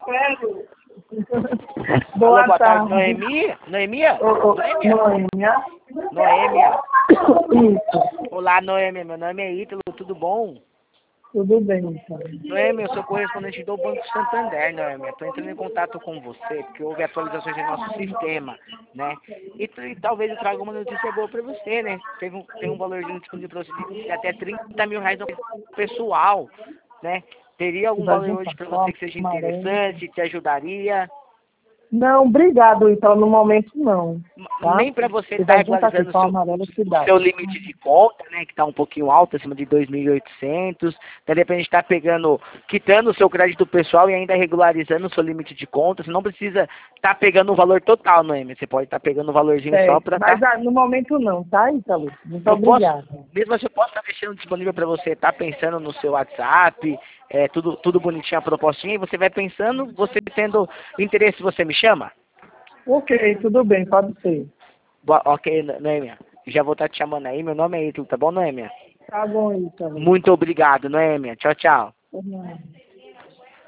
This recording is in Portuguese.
Boa Alô, boa tarde, tarde. Noemia? Noemia? Noemia? Noêmia. Noêmia. Isso, Olá, Noêmia. Meu nome é Ítalo, tudo bom? tudo bem, então. Noêmia, eu sou correspondente do Banco Santander, Noêmia. Estou entrando em contato com você, porque houve atualizações em nosso sistema, né? E talvez eu traga uma notícia boa para você, né? Tem um valorzinho disponível para você de até R$ 30 mil no pessoal, né? Teria algum Vai valor juntar hoje para você só que seja amarelo. interessante, te ajudaria? Não, obrigado, então, no momento não, tá? Nem para você Você estar vai juntar aqui regularizando só amarelo que o dá. seu limite de conta, né, que está um pouquinho alto, acima de 2.800. Então, de repente, está pegando, quitando o seu crédito pessoal e ainda regularizando o seu limite de conta. Você não precisa estar pegando o valor total, Noemi. Você pode estar pegando o valorzinho só Certo, para mas estar... no momento não, tá, Ítalo? Muito Eu posso, obrigada. mesmo assim, eu posso estar deixando disponível para você estar pensando no seu WhatsApp, tudo bonitinho, a propostinha, e você vai pensando, você tendo interesse, você me chama? Ok, tudo bem, pode ser. Ok, Noemi. Já vou estar te chamando aí. Meu nome é Ítalo, tá bom, Noemi? Tá bom, Ítalo. Muito obrigado, Noemi. Tchau, tchau. Por nada.